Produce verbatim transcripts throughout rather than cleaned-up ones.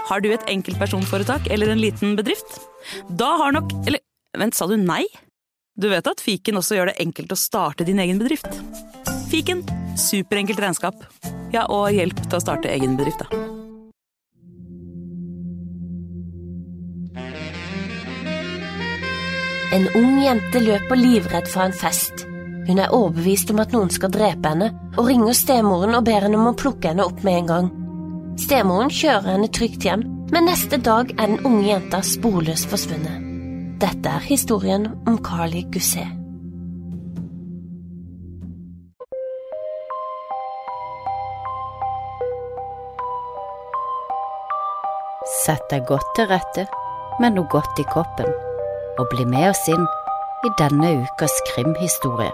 Har du et enkeltpersonforetak eller en liten bedrift? Da har nok... Eller, vent, sa du nei? Du vet at Fiken også gjør det enkelt å starte din egen bedrift. Fiken, superenkelt regnskap. Ja, og hjelp til å starte egen bedrift, da. En ung jente løper livredd fra en fest. Hun er overbevist om at noen skal drepe henne, og ringer stemoren og ber henne om å plukke henne opp med en gang. Stemoren kjører henne trygt hjem, men neste dag er den unge jenta sporløst forsvunnet. Dette er historien om Carly Gusset. Sett deg godt til rette med noe godt i koppen, og bli med oss inn i denne ukas krimhistorie.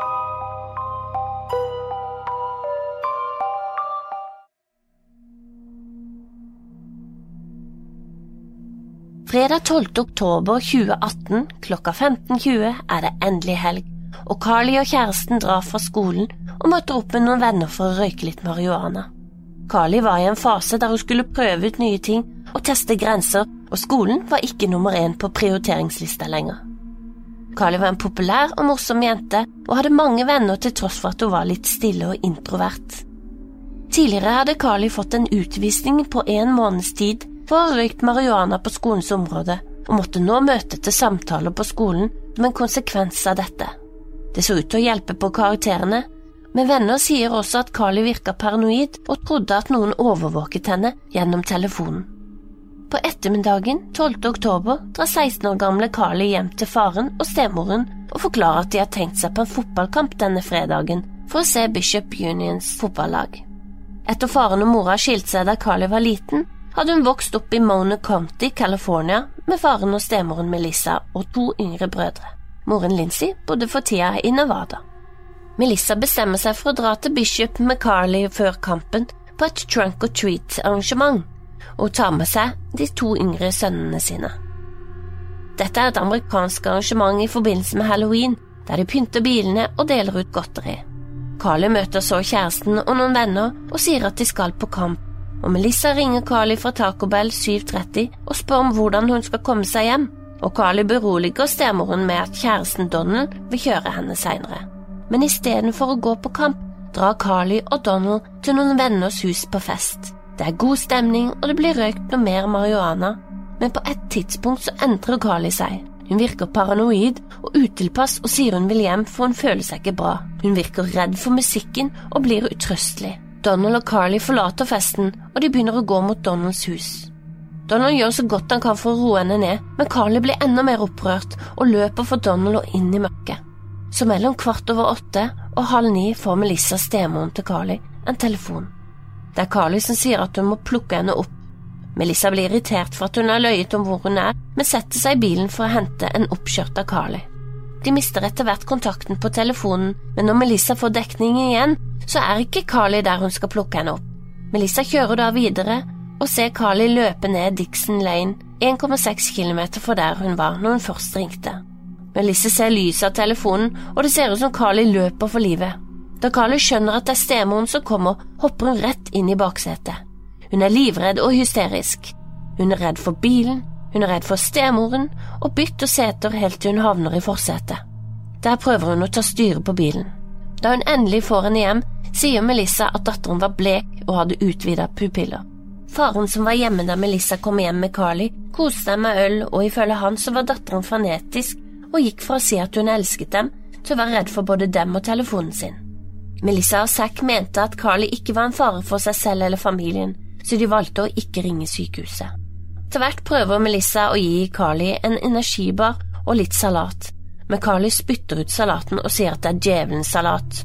Fredag tolvte oktober tjue atten klokka femten tjue er det endelig helg, og Carly og kjæresten drar fra skolen og møter opp med noen venner for å røyke litt marihuana. Carly var i en fase der hun skulle prøve ut nye ting og teste grenser, og skolen var ikke nummer én på prioriteringslista lenger. Carly var en populær og morsom jente og hadde mange venner til tross for at hun var litt stille og introvert. Tidligere hadde Carly fått en utvisning på en måneds tid for å ha røykt marihuana på skolens område, og måtte nå møte til samtaler på skolen som en konsekvens av dette. Det så ut til å hjelpe på karakterene, men venner sier også at Carly virket paranoid og trodde at noen overvåket henne gjennom telefonen. På ettermiddagen tolvte oktober drar seksten år gamle Carly hjem til faren og stemoren og forklarer at de har tenkt seg på en fotballkamp denne fredagen for å se Bishop Unions fotballag. Etter faren og mora skilte seg da Carly var liten, hadde hun vokst opp i Mono County, California, med faren og stemoren Melissa og to yngre brødre. Moren Lindsay bodde for tida i Nevada. Melissa bestemmer seg for å dra til Bishop med Carly før kampen på et trunk or treat arrangement, og tar med seg de to yngre sønnene sine. Dette er et amerikansk arrangement i forbindelse med Halloween, der de pynter bilene og deler ut godteri. Carly møter så kjæresten og noen venner og sier at de skal på kamp, og Melissa ringer Carly fra Taco Bell syv tretti og spør om hvordan hun skal komme seg hjem, og Carly beroliger stemoren med at kjæresten Donald vil kjøre henne senere. Men i stedet for å gå på kamp, drar Carly og Donald til noen venners hus på fest. Det er god stemning, og det blir røykt noe mer marihuana, men på et tidspunkt så endrer Carly seg. Hun virker paranoid og utilpass og sier hun vil hjem, for hun føler seg ikke bra. Hun virker redd for musikken og blir utrøstelig. Donald og Carly forlater festen, og de begynner å gå mot Donalds hus. Donald gjør så godt han kan for å roe henne ned, men Carly blir enda mer opprørt og løper for Donald og inn i mørket. Så mellom kvart over åtte og halv ni får Melissa, stemoren til Carly, en telefon. Det er Carly som sier at hun må plukke henne opp. Melissa blir irritert for at hun har løyet om hvor hun er, men setter seg i bilen for å hente en oppkjørt av Carly. De mister etter hvert kontakten på telefonen, men når Melissa får dekning igjen, så er ikke Carly der hun skal plukke henne opp. Melissa kjører da videre og ser Carly løpe ned Dixon Lane, en komma seks kilometer fra der hun var når hun først ringte. Melissa ser lyset av telefonen, og det ser ut som Carly løper for livet. Da Carly skjønner at det er stemoren som kommer, hopper hun rett inn i baksetet. Hun er livredd og hysterisk. Hun er redd for bilen, hun er redd for stemoren, og bytter seter helt til hun havner i forsetet. Der prøver hun å ta styre på bilen. Da hun endelig får henne hjem, sier Melissa at datteren var blek og hadde utvidet pupiller. Faren som var hjemme da Melissa kom hjem med Carly, koste seg med øl, og ifølge han så var datteren frenetisk og gikk fra å si at hun elsket dem til å være redd for både dem og telefonen sin. Melissa og Zack mente at Carly ikke var en fare for seg selv eller familien, så de valgte å ikke ringe sykehuset. Til hvert prøver Melissa å gi Carly en energibar og litt salat, men Carly spytter ut salaten og sier at det er djevelens salat.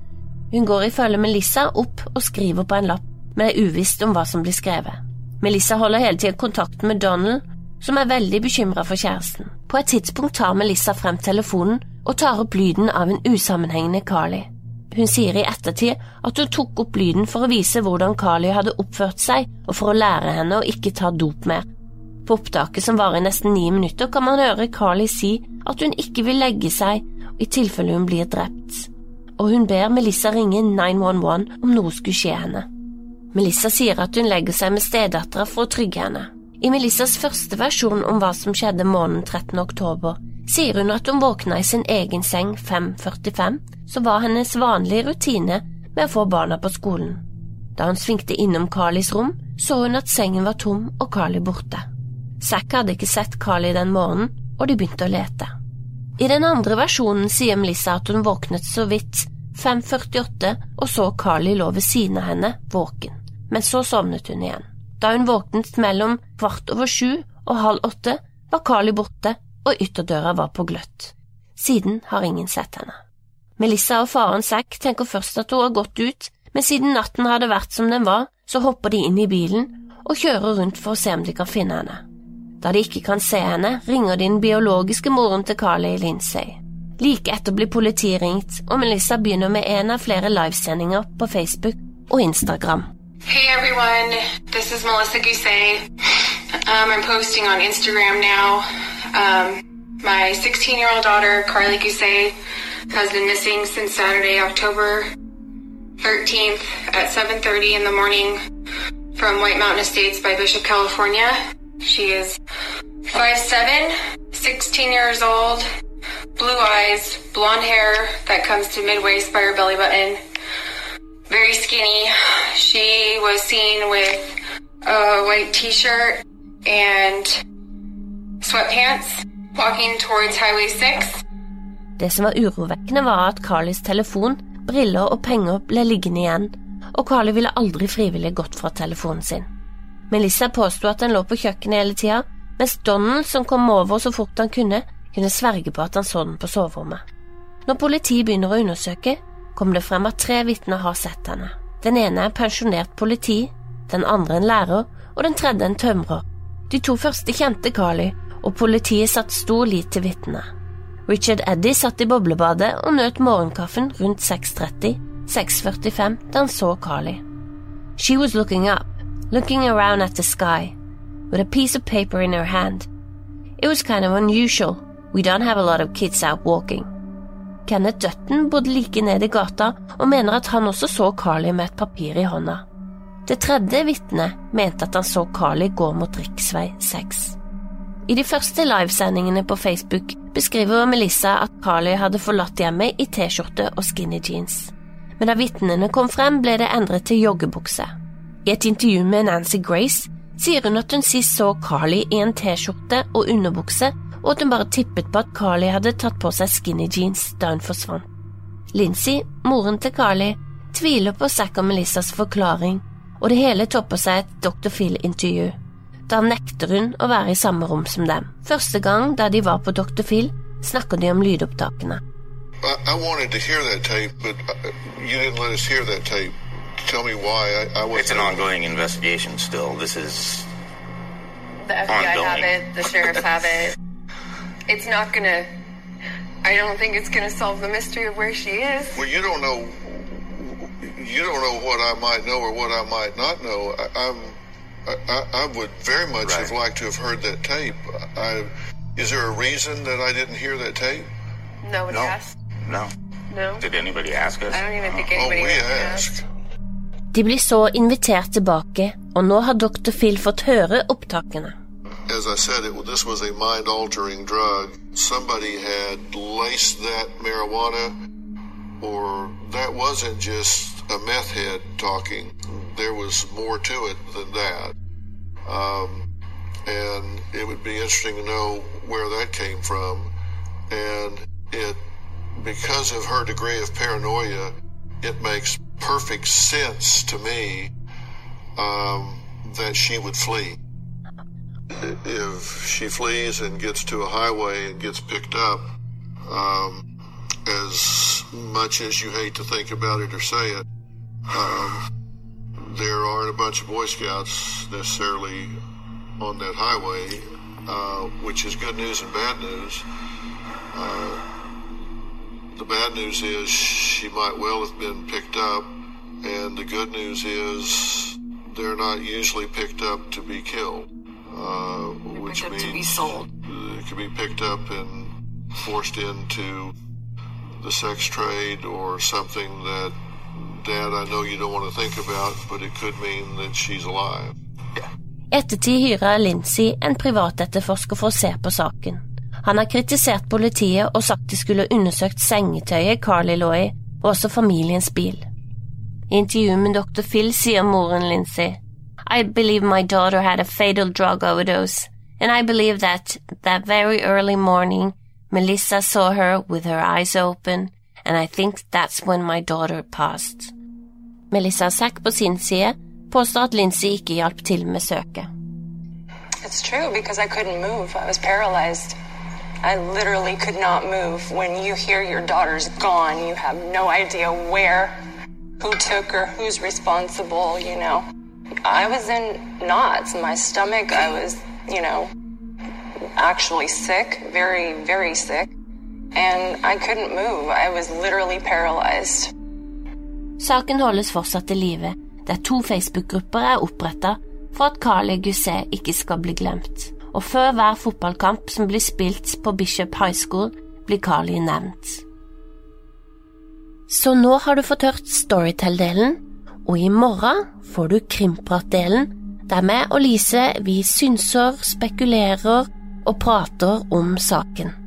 Hun går ifølge Melissa opp og skriver på en lapp, men er uvisst om hva som blir skrevet. Melissa holder hele tiden kontakten med Donald, som er veldig bekymret for kjæresten. På et tidspunkt tar Melissa frem telefonen og tar opp lyden av en usammenhengende Carly. Hun sier i ettertid at hun tok opp lyden for å vise hvordan Carly hadde oppført seg, og for å lære henne å ikke ta dop mer. På opptaket, som varer nesten ni minutter, kan man høre Carly si at hun ikke vil legge seg i tilfelle hun blir drept, og hun ber Melissa ringe ni ett ett om noe skulle skje henne. Melissa sier at hun legger seg med stedatteren for å trygge henne. I Melissas første versjon om hva som skjedde morgenen trettende oktober, sier hun at hun våkna i sin egen seng fem førtifem, som var hennes vanlige rutine med å få barna på skolen. Da hun svingte innom Carlys rom, så hun at sengen var tom og Carly borte. Zack hadde ikke sett Carly den morgenen, og de begynte å lete. I den andre versjonen sier Melissa at hun våknet så vidt fem førtiåtte og så Carly lå ved siden av henne, våken, men så sovnet hun igjen. Da hun våknet mellom kvart over sju og halv åtte, var Carly borte, og ytterdøra var på gløtt. Siden har ingen sett henne. Melissa og faren Zack tenker først at hun har gått ut, men siden natten hadde vært som den var, så hopper de inn i bilen og kjører rundt for å se om de kan finne henne. Da de ikke kan se henne, ringer de den biologiske moren til Carly, Lindsay. Like etter blir politiet ringt, og Melissa begynner med en av flere livesendinger på Facebook og Instagram. Hey everyone, this is Melissa Gousset. Um, I'm posting on Instagram now. Um, my sixteen-year-old daughter, Carly Gousset, has been missing since Saturday, October thirteenth at seven thirty in the morning from White Mountain Estates by Bishop, California. She is five seven, sixteen years old, blue eyes, blonde hair that comes to mid-waist by her belly button, very skinny. She was seen with a white t-shirt and sweatpants walking towards Highway six. Det som var urovekkende var at Carlys telefon, briller og penger ble liggende igjen, og Carly ville aldri frivillig gått fra telefonen sin. Melissa påstod at han lå på kjøkkenet hele tida, mens Donald, som kom over så fort han kunne, kunne sverge på at han så den på soverommet. Når politiet begynner å undersøke, kom det frem at tre vitner har sett henne. Den ene er pensjonert politi, den andre en lærer, og den tredje en tømrer. De to første kjente Carly, og politiet satt stor lit til vitnene. Richard Eddy satt i boblebadet og nøt morgenkaffen rundt seks tretti, seks førtifem da han så Carly. She was looking up, looking around at the sky, with a piece of paper in her hand. It was kind of unusual. We don't have a lot of kids out walking. Kenneth Dutton bodde like ned i gata og mener at han også så Carly med et papir i hånda. Det tredje vitnet mente at han så Carly gå mot riksvei seks. I de første livesendingene på Facebook beskriver Melissa at Carly hadde forlatt hjemmet i t-skjorte og skinny jeans. Men da vitnene kom frem ble det endret til joggebukse. I et intervju med Nancy Grace sier hun at hun sist så Carly i en t-skjorte og underbukse, og at hun bare tippet på at Carly hadde tatt på seg skinny jeans da hun forsvant. Lindsay, moren til Carly, tviler på Zack og Melissas forklaring, og det hele topper seg et doktor Phil-intervju. Da nekter hun å være i samme rom som dem. Første gang da de var på doktor Phil, snakker de om lydopptakene. I, I wanted to hear that tape, but you didn't let us hear that tape. Tell me why. I, I it's an ongoing investigation still. This is the F B I ongoing. have it, the sheriffs have it. It's not gonna, I don't think it's gonna solve the mystery of where she is. Well, you don't know, you don't know what I might know or what I might not know. I, I'm, I, I would very much Right. have liked to have heard that tape. I, is there a reason that I didn't hear that tape? Nobody No. asked. No. No. Did anybody ask us? I don't even think Oh, anybody we asked. asked. De blir så invitert tilbake, og nå har doktor Phil fått høre opptakene. As I said, it, this was a mind-altering drug. Somebody had laced that marijuana, or that wasn't just a meth head talking. There was more to it than that. Um, and it would be interesting to know where that came from. And it, because of her degree of paranoia, it makes perfect sense to me um, that she would flee. If she flees and gets to a highway and gets picked up, um, as much as you hate to think about it or say it, um, there aren't a bunch of Boy Scouts necessarily on that highway, uh, which is good news and bad news. Uh, the bad news is she might well have been picked up, and the good news is they're not usually picked up to be killed. Uh, which Picked up means to be sold. it could be picked up and forced into the sex trade or something that Dad, I know you don't want to think about, but it could mean that she's alive. Ettertid hyrer Lindsay en privatetterforsker for å se på saken. Han har kritisert politiet og sagt de skulle undersøkt sengetøyet Carly lå i, og også familiens bil. I intervjuet med doktor Phil sier moren Lindsay, I believe my daughter had a fatal drug overdose, and I believe that that very early morning Melissa saw her with her eyes open, and I think that's when my daughter passed. Melissa Sack på sin side påstår at Lindsay ikke hjalp til med søket. It's true because I couldn't move. I was paralyzed. I literally could not move. When you hear your daughter's gone, you have no idea where, who took her, who's responsible, you know. I was in knots in my stomach. I was, you know, actually sick, very, very sick. And I couldn't move. I was literally paralyzed. Saken holdes fortsatt i live, der to Facebook-grupper er opprettet for at Carly Gusset ikke skal bli glemt. Og før hver fotballkamp som blir spilt på Bishop High School, blir Carly nevnt. Så nå har du fått hørt Storytell-delen, og i morgen får du Krimprat-delen, der meg og Lise vi synser, spekulerer og prater om saken.